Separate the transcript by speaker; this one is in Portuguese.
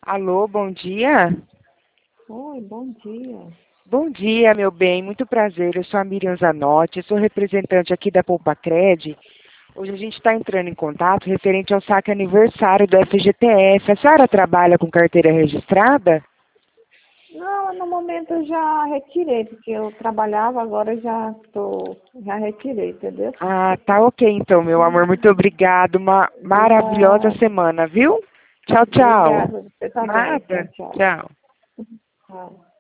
Speaker 1: Alô, bom dia.
Speaker 2: Oi, bom dia.
Speaker 1: Bom dia, meu bem, muito prazer. Eu sou a Miriam Zanotti, sou representante aqui da Poupacred. Hoje a gente está entrando em contato referente ao saque aniversário do FGTS. A senhora trabalha com carteira registrada?
Speaker 2: Não, no momento eu já retirei, porque eu trabalhava, agora eu já retirei, entendeu?
Speaker 1: Ah, tá ok então, meu amor. Muito obrigado. Uma maravilhosa
Speaker 2: Obrigada.
Speaker 1: semana, viu? Tchau, tchau.
Speaker 2: Obrigada, você também. Tchau,
Speaker 1: Nada.
Speaker 2: tchau.
Speaker 1: Tchau.
Speaker 2: Tchau.